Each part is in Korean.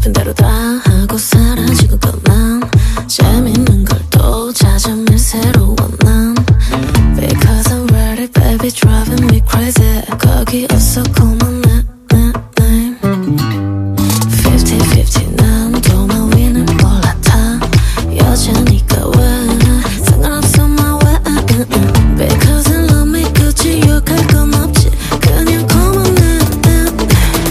시켰던 대로 다 하고 사라지고 그만 재밌는 걸 또 찾으면 새로운 난 Because I'm ready baby driving me crazy 거기 없어 call my name 50-50 난 도만 위는 올라타 여자니까 왜 상관없어 my way Because I love me 굳이 욕할 건 없지 그냥 call my name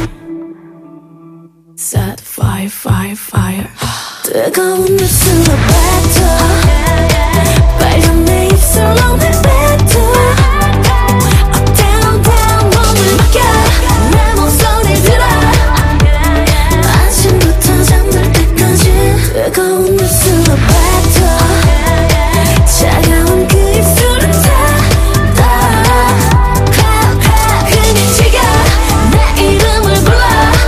Set fire fire fire 뜨거운 입술로 뱉어 빨간 내 입술로 내 뱉어 Up down down 몸을 맡겨 내 목소리 들어 아침부터 잠들 때까지 뜨거운 입술로 뱉어 차가운 그 입술을 닫아 그냥 지겨 내 이름을 불러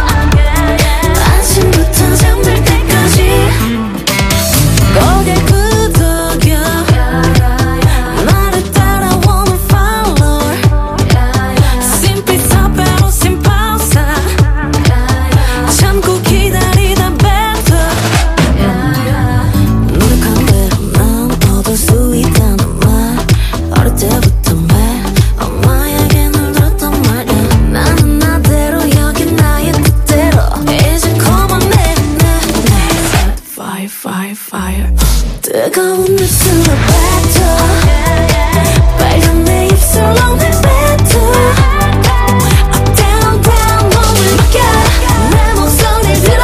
아침부터 잠들 때까지 고개 끄덕여 나를 따라오는 follower Sin pizza pero sin pausa 참고 기다리다 뱉어 노력한 대로 난 얻을 수 있다는 말 어릴 때부터 매 엄마에게 늘 들었단 말이야 나는 나대로 여긴 나의 뜻대로 이제 call my name Fire fire fire 뜨거운 입술로 뱉어 빨간 내 입술로 내 뱉어 Up down down 몸을 맡겨 내 목소리 들어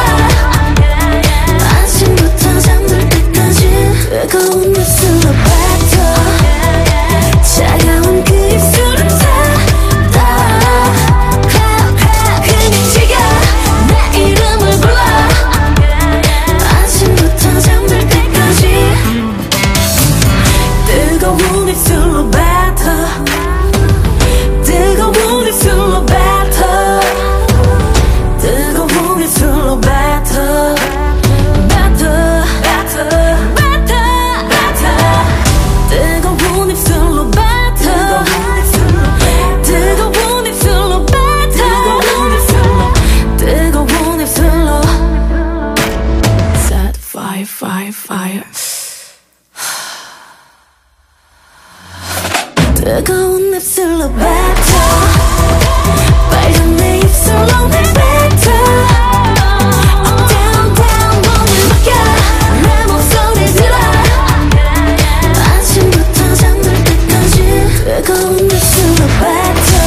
아침부터 잠들 때까지 뜨거운 입술로 뱉어 차가운 그 입술을 닫아 그냥 지겨 내 이름을 불러 아침부터 잠들 때까지 뜨거운 입술로 뱉어 뜨거운 입술로 뱉어 뜨거운 입술로 뱉어 뜨거운 입술로 뱉어 뜨거운 입술로 뱉어 뜨거운 입술로 Set fire fire fire 뜨거운 입술로 뱉어 빨간 내 입술로 내 뱉어 Up down down 몸을 맡겨 내 목소리 들어 아침부터 잠들 때까지 뜨거운 입술로 뱉어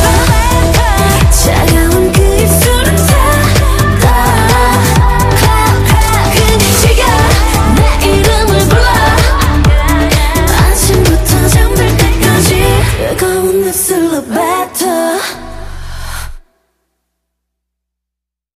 차가운 그 입술을 닫아 그냥 지겨 내 이름을 불러 아침부터 잠들 때까지 뜨거운 입술로 뱉어